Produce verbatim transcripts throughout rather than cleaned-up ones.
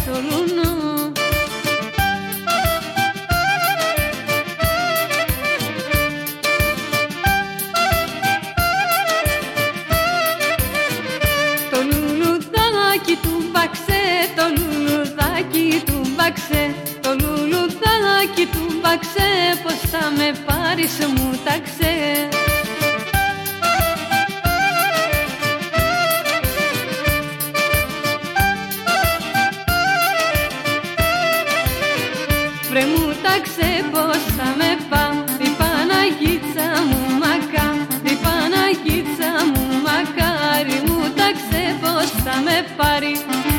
Σολούνου. Το λουλουδάκι του μπαξέ, το λουλουδάκι του μπαξέ, το λουλουδάκι του μπαξέ, πως θα με πάρεις μου ταξέ. Βρε μου ταξέ πως θα με πά, η Παναγίτσα μου μακά, η Παναγίτσα μου μακάρι, μου ταξέ πως θα με πάρει.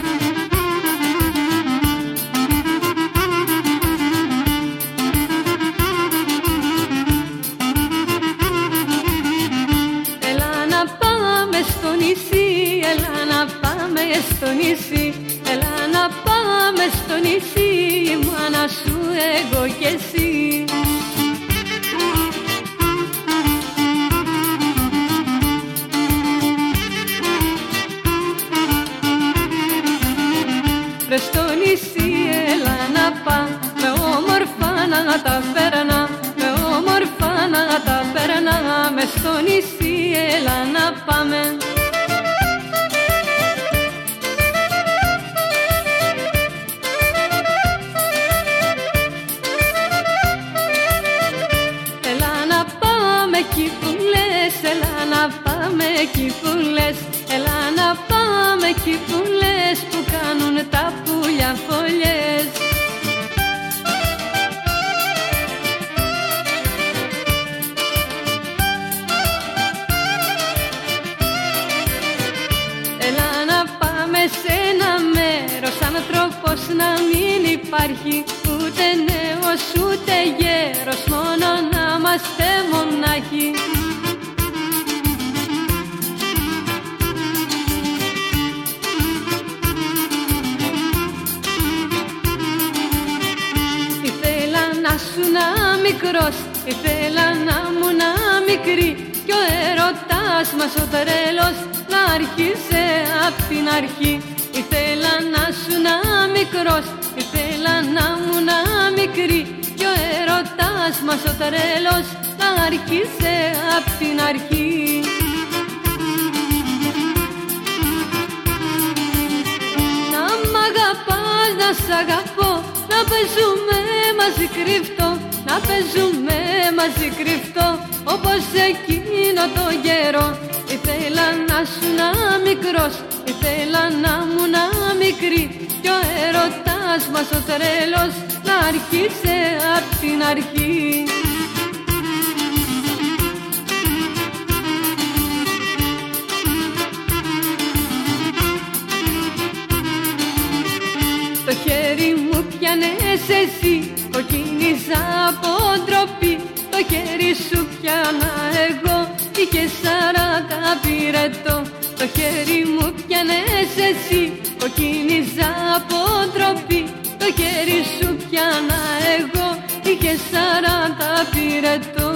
Έλα να πάμε στο νησί, έλα να πάμε στο νησί, έλα να πάμε στο νησί, η μάνα σου εγώ κι εσύ. Βρε στο νησί έλα να πά, με όμορφα να τα περνά, με όμορφα να τα περνά, μες στο νησί έλα να πάμε. Εκεί που λες, έλα να πάμε εκεί που λες, έλα να πάμε εκεί που λες, που κάνουν τα πουλιά φωλιές. Έλα να πάμε σε ένα μέρος, άνθρωπος να μην υπάρχει, ούτε νέος ούτε γέρος, μόνο να είμαστε μονάχοι. Ήθελα να σου να μικρός, ήθελα να μου να μικρή, κι ο έρωτας μας ο τρέλος να άρχισε απ' την αρχή. Ήθελα να σου να μικρός, ήθελα να μου να μικρή, κι ο έρωτας μας ο τρέλος να άρχισε απ' την αρχή. Να μ' αγαπάς, να σ' αγαπώ, να παίζουμε μαζί κρυφτό, να παίζουμε μαζί κρυφτό, όπως εκείνο το γέρο. Ήθελα να σου να μικρός, ήθελα να μου να μικρή, κι ο έρωτας μας ο τρέλος να άρχισε απ' την αρχή. Το χέρι μου πιάνες εσύ, κοκκίνιζα από ντροπή, το χέρι σου πιάνα εγώ, είχε σαράντα πυρετό. Το χέρι μου πιάνες εσύ, κοκκίνιζα από ντροπή, το χέρι σου πιάνα εγώ, είχε σαράντα πυρετό.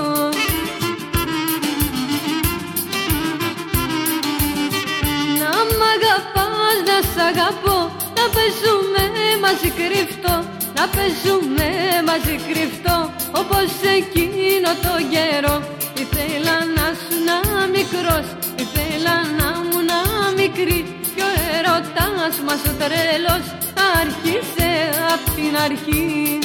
Να μ' αγαπάς, να σ' αγαπώ, να παίζουμε μαζί κρυφτό, να παίζουμε μαζί κρυφτό, όπως εκείνο το γέρο. Ήθελα να σου να μικρός, ήθελα να μου να μικρή, κι ο έρωτας μας ο τρέλος άρχισε απ' την αρχή.